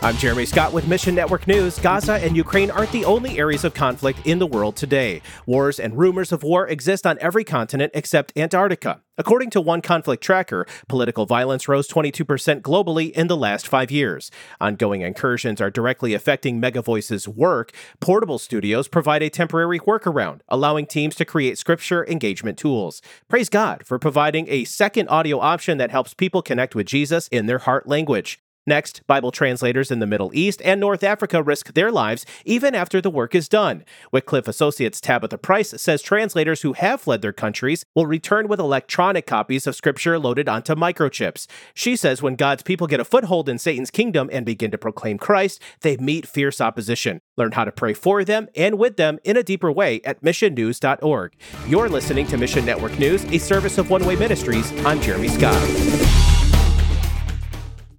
I'm Jeremy Scott with Mission Network News. Gaza and Ukraine aren't the only areas of conflict in the world today. Wars and rumors of war exist on every continent except Antarctica. According to one conflict tracker, political violence rose 22% globally in the last 5 years. Ongoing incursions are directly affecting Megavoice's work. Portable studios provide a temporary workaround, allowing teams to create scripture engagement tools. Praise God for providing a second audio option that helps people connect with Jesus in their heart language. Next, Bible translators in the Middle East and North Africa risk their lives even after the work is done. Wycliffe Associates' Tabitha Price says translators who have fled their countries will return with electronic copies of Scripture loaded onto microchips. She says when God's people get a foothold in Satan's kingdom and begin to proclaim Christ, they meet fierce opposition. Learn how to pray for them and with them in a deeper way at missionnews.org. You're listening to Mission Network News, a service of One Way Ministries. I'm Jeremy Scott.